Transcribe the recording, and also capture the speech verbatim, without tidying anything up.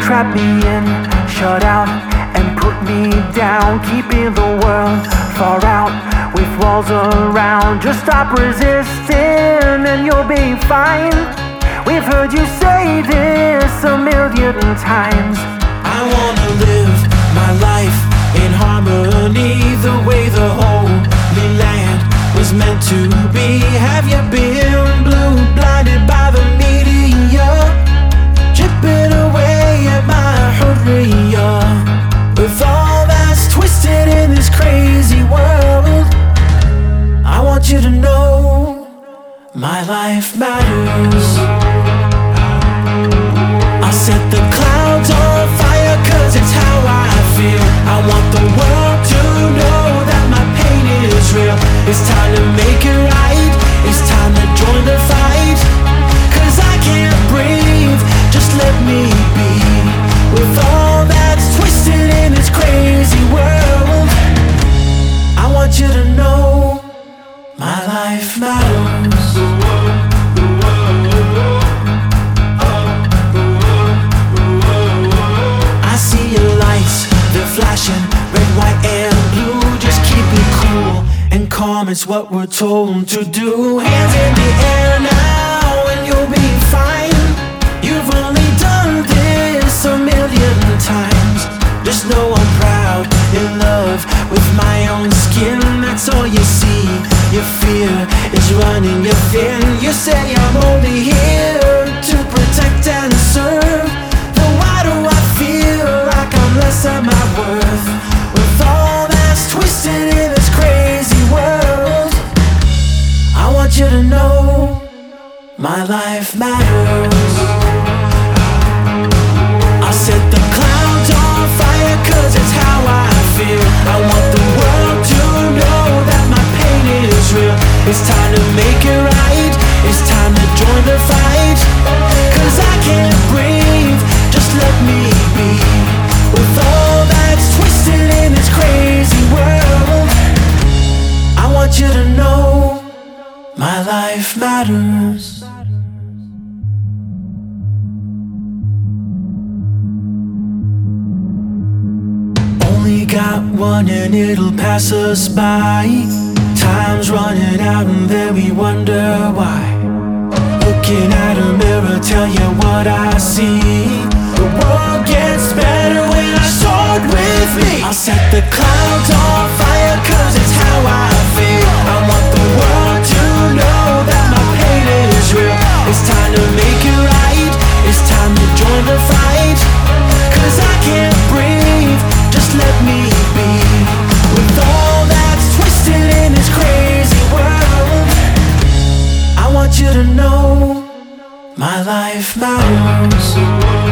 trap me in, shut out and put me down, keeping the world far out with walls around. Just stop resisting and you'll be fine. We've heard you say this a million times. I wanna live my life in harmony, the way the Holy Land was meant to be. Have you been blue blinded by the media, chipping away at my hurriya? With all that's twisted in this crazy world, I want you to know my life matters. I'll set the clouds on fire, cause it's how I feel. I want the world to know that my pain is real. It's time to make it right, it's time to join the fight. Cause I can't breathe, just let me be. With all that's twisted in this crazy world, I want you to know my life matters. I see your lights, they're flashing red, white and blue. Just keep it cool and calm, it's what we're told to do. Hands in the air now and you'll be fine. You've only done this a million times. Just know I'm proud, in love with my own skin. That's all you see, your fear is running you thin. You say I'm only here to protect and serve, then why do I feel like I'm less than my worth? With all that's twisted in this crazy world, I want you to know my life matters. I'll set the clouds on fire, cause it's how I feel. I want the world to know that my pain is real. It's time to make it right, it's time to join the fight. Cause I can't breathe, just let me be. With all that's twisted in this crazy world, I want you to know my life matters. Only got one and it'll pass us by. Time's running out and then we wonder why. Looking at a mirror, tell you what I see. The world gets better when I start with me. I'll set the clouds on fire, cause it's how I feel. I want the world to know that my pain is real. It's time to make it right, it's time to join the fight. Cause I can't breathe, just let me be. With all that's twisted in this crazy world, I want you to know my life matters.